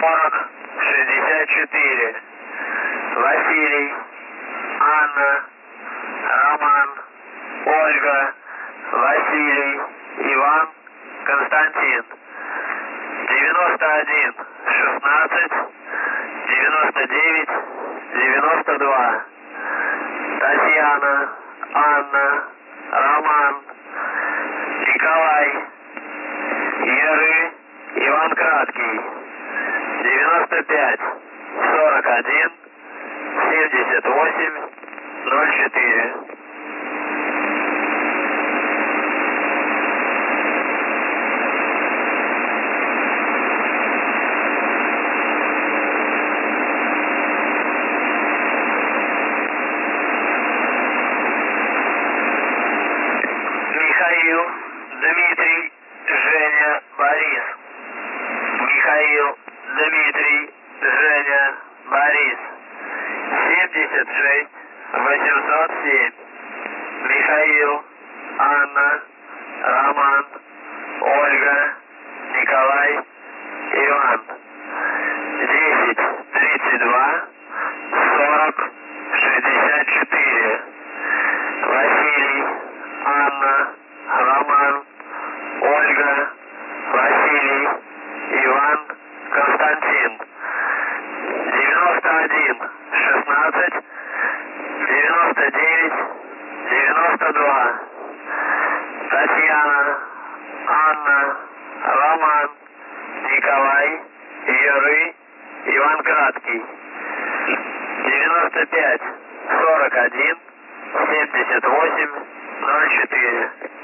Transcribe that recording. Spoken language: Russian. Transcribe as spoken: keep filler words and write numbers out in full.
сорок шестьдесят четыре. Василий, Анна, Роман, Ольга, Василий, Иван, Константин. девяносто один шестнадцать девяносто девять девяносто два. Татьяна, Анна, Роман, Николай, Яры, Иван Краткий. девяносто пять сорок один семьдесят восемь ноль четыре. Михаил, Дмитрий, Женя, Борис. Михаил, Дмитрий, Женя, Борис. семьдесят шесть восемьсот семь. Михаил, Анна, Роман, Ольга, Николай, Иван. десять тридцать два сорок шестьдесят четыре. Василий, Анна, Роман, Ольга, Василий, Иван, Константин. девяносто один шестнадцать девяносто девять девяносто два. Татьяна, Анна, Роман, Николай, Яры, Иван Краткий. девяносто пять сорок один семьдесят восемь ноль четыре.